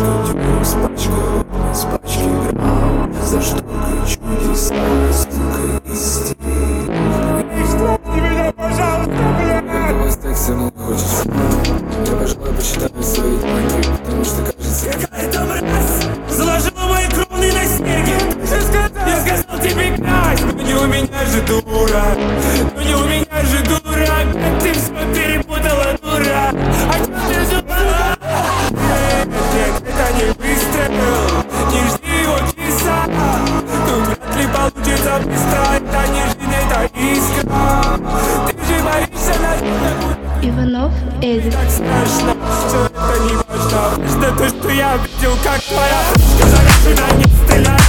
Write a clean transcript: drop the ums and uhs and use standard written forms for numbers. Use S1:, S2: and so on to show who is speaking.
S1: дюйм, с пачки грамм. За что кричу не сам, сука, истерик. Меня, пожалуйста, блядь! Когда вас так все равно хочешь, я, пожалуй, почитаю свои книги, потому что кажется, какая-то мразь заложила мои кровные на снеге. Я сказал тебе красть, но не у меня же дура, но не у меня же дура, как ты все перепутала, дура. А что ты забыла? Нет, это не выстрел, не жди его часа. Тут вряд ли получится быстро, это не жизнь, это искра. Ты же боишься на это.
S2: Иванов Эдик.
S1: Так страшно, что это не важно. Важно то, что я видел, как твоя пушка заряжена, не стреляй.